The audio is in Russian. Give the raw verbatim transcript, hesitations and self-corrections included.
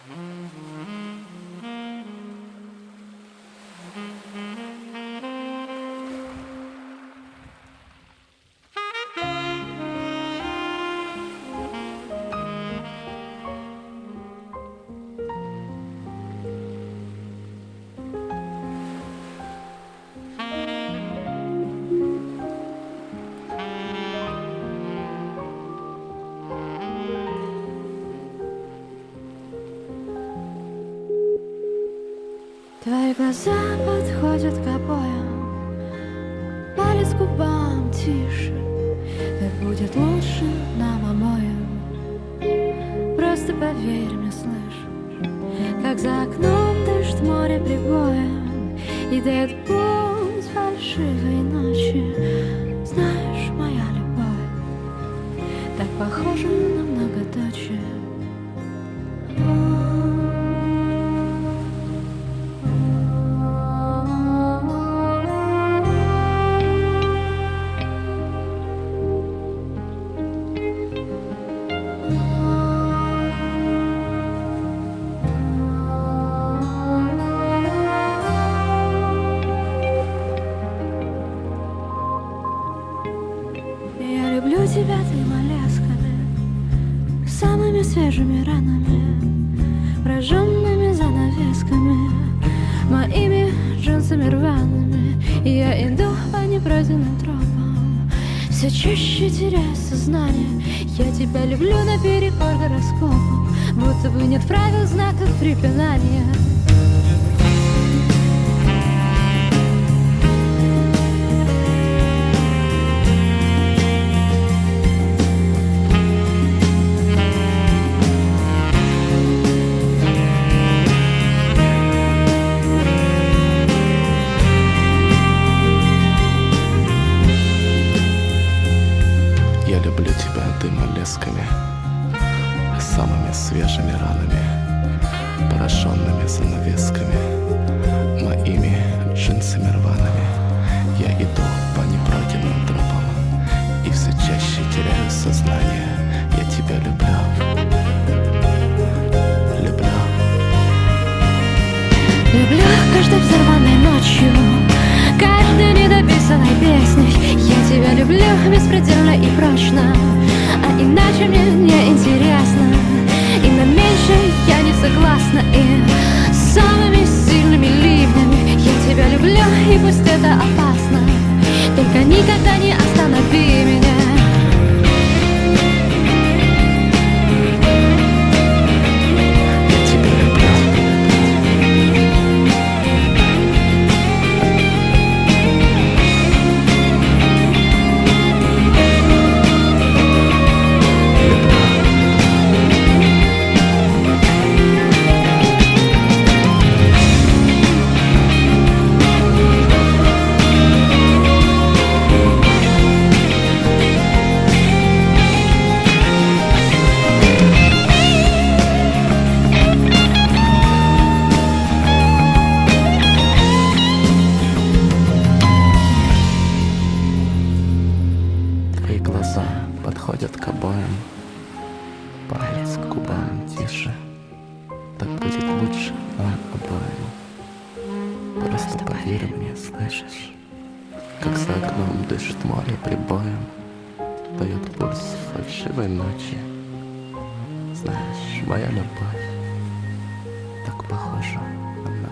Твои глаза подходят к обоям, палец к губам тише. Так будет лучше нам обоим. Просто поверь мне, слышишь, как за окном дышит море прибоем и дает путь фальшивой ночи. Знаешь, моя любовь так похожа на многоточие. Я люблю тебя твоими ласками, самыми свежими ранами, прожженными занавесками, моими джинсами рваными. И я иду по непройденным тропам, все чаще теряя сознание. Я тебя люблю наперекор гороскопам, будто бы нет правил, знаков препинания. Я люблю тебя дымом лесками, самыми свежими ранами, пораженными занавесками, моими джинсами рваными. Я иду по непройденным тропам и все чаще теряю сознание. Я тебя люблю, люблю. Люблю каждой взорванной ночью, каждой недописанной песней. Я тебя люблю беспредельно и прочно, а иначе мне не интересно. И на меньшее я не согласна, и самыми сильными ливнями я тебя люблю, и пусть это опасно, только никогда не останови меня. Твои глаза подходят к обоям, палец к губам тише. Так будет лучше нам обоим. Просто поверь мне, слышишь, как за окном дышит море прибоем, дает пульс фальшивой ночи. Знаешь, моя любовь так похожа на